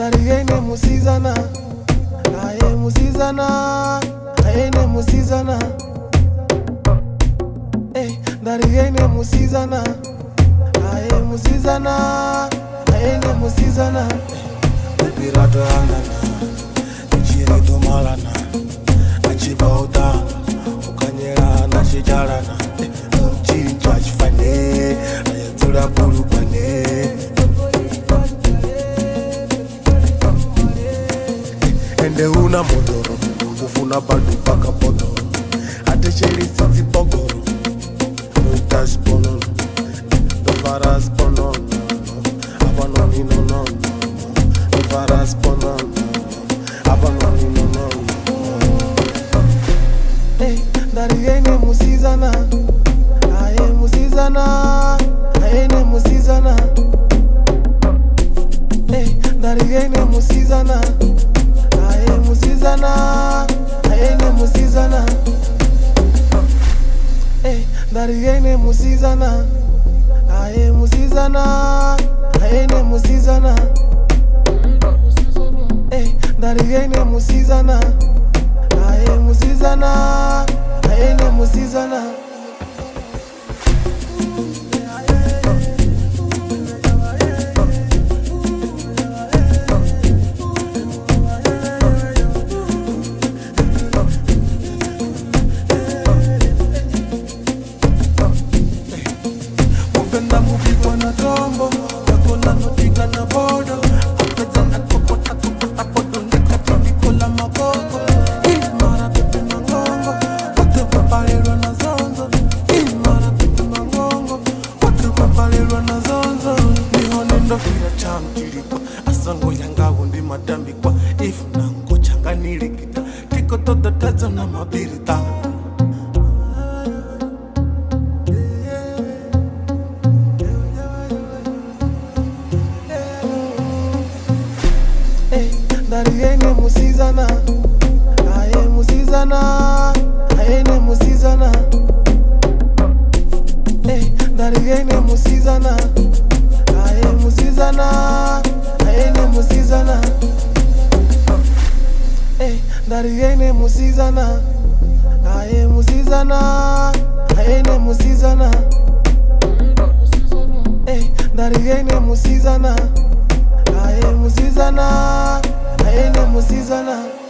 Darigene musizana, aye musizana, aye musizana. Darigene musizana, aye musizana, aye musizana. Pirato angana, chirido malana, achibauta, ukanyera na shijarana, chincha chifane, ayatura bulukane. Ende una modoro, ufuna badu paka podoro, ate cheli sisi pogoro, mutas ponon, do faras ponon, abanoni no no. Faras ponon, abanoni no no. Darigene musizana, aye musizana, aye musizana. Darigene musizana, aye musizana, aye musizana. Darigene musizana, aye musizana, aye musizana. Darigene musizana, aye musizana, aye musizana. Mupenda mupigwa na tombo, yakona notiga na bodo. Asango yanga undi madambi kwa if nango changa nilikita tiko todo tazo na mabirita. Darigene musizana, aye musizana, aye musizana. Darigene musizana, aye musizana, aye musizana. Darigene musizana, aye musizana, aye musizana. Darigene musizana, aye musizana, aye musizana.